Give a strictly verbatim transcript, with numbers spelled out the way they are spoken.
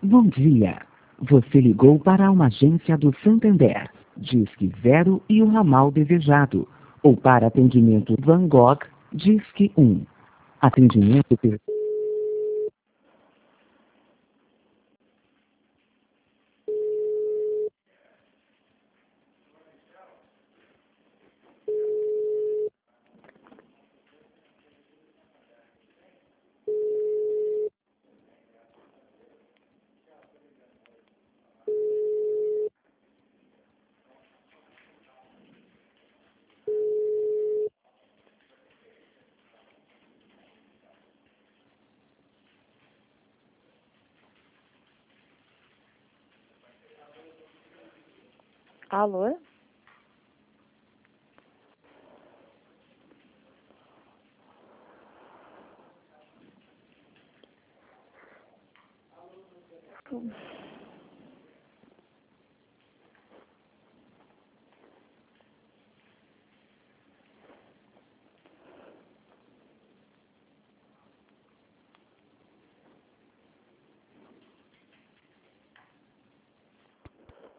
Bom dia. Você ligou para uma agência do Santander. Disque zero e o ramal desejado. Ou para atendimento Van Gogh, Disque um. Atendimento per... Alô? Hum.